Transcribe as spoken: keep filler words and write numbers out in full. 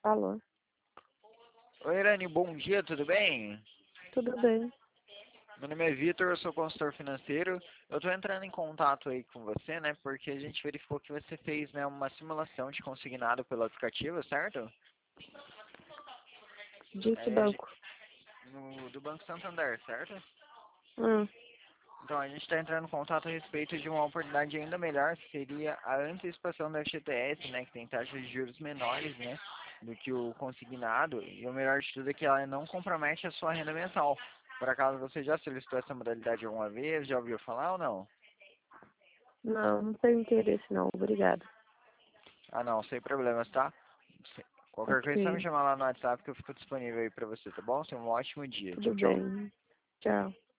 Alô, Oi, Irene, bom dia, tudo bem? tudo bem? Meu nome é Vitor, eu sou consultor financeiro. Eu estou entrando em contato aí com você, né, porque a gente verificou que você fez, né, uma simulação de consignado pelo aplicativo, certo? De que É, banco? no, do Banco Santander, certo? Hum, Então, a gente está entrando em contato a respeito de uma oportunidade ainda melhor, que seria a antecipação da F G T S, né, que tem taxas de juros menores, né, do que o consignado, e o melhor de tudo é que ela não compromete a sua renda mensal. Por acaso você já solicitou essa modalidade alguma vez? Já ouviu falar ou não? não, não tenho interesse não, obrigada. Ah, não, sem problemas, tá? Se- Qualquer coisa é só me Ok, chamar lá no WhatsApp que eu fico disponível aí pra você, tá bom? Tenha um ótimo dia. tudo Tchau, tchau. bem. Tchau.